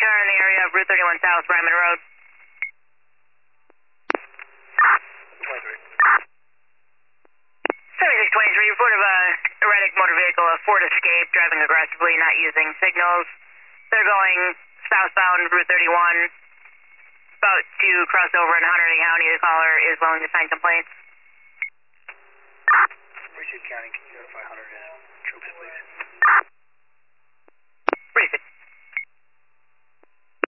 car in the area of Route 31 South, Ryman Road. 23. 7623, report of a erratic motor vehicle, a Ford Escape, driving aggressively, not using signals. They're going southbound Route 31, about to cross over in Hunterdon County. The caller is willing to sign complaints. Received County, can you notify Hunterdon troops, please?